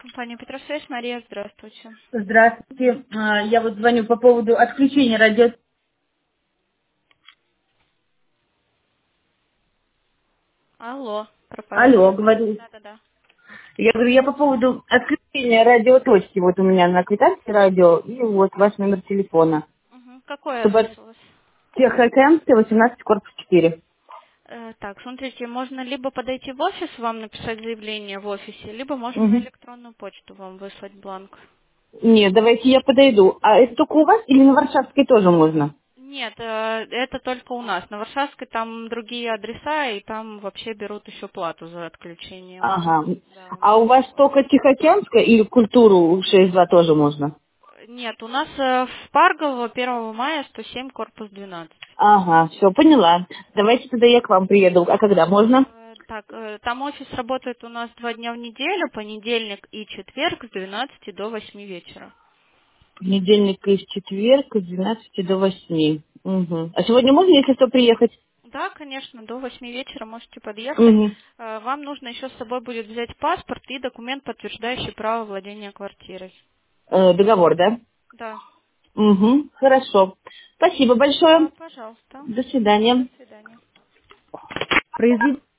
Компания Петросвязь, Мария, здравствуйте. Здравствуйте. Я вот звоню по поводу отключения радио. Алло, пропали Алло, связь. говорю. Да-да-да. Я говорю, я по поводу отключения радиоточки. Вот у меня на квитанции радио и вот ваш номер телефона. Мгм. Какой адрес Чтобы у вас? Техокемская, 18, корпус 4. Так, смотрите, можно либо подойти в офис, вам написать заявление в офисе, либо можем на Угу. электронную почту вам выслать бланк. Нет, давайте я подойду. А это только у вас или на Варшавской тоже можно? Нет, это только у нас. На Варшавской там другие адреса, и там вообще берут еще плату за отключение. Ага. Да, у нас. А у вас только Тихоокеанская или культуру 6.2 тоже можно? Нет, у нас в Паргово 1 мая 107, корпус 12. Ага, все, поняла. Давайте тогда я к вам приеду. А когда можно? Так, там офис работает у нас 2 дня в неделю, понедельник и четверг с 12 до 8 вечера. Понедельник и четверг с 12 до 8. Угу. А сегодня можно, если что, приехать? Да, конечно, до 8 вечера можете подъехать. Угу. Вам нужно еще с собой будет взять паспорт и документ, подтверждающий право владения квартирой. Договор, да? Да, Угу. Хорошо. Спасибо да, большое. пожалуйста. До До свидания. свидания. Произведите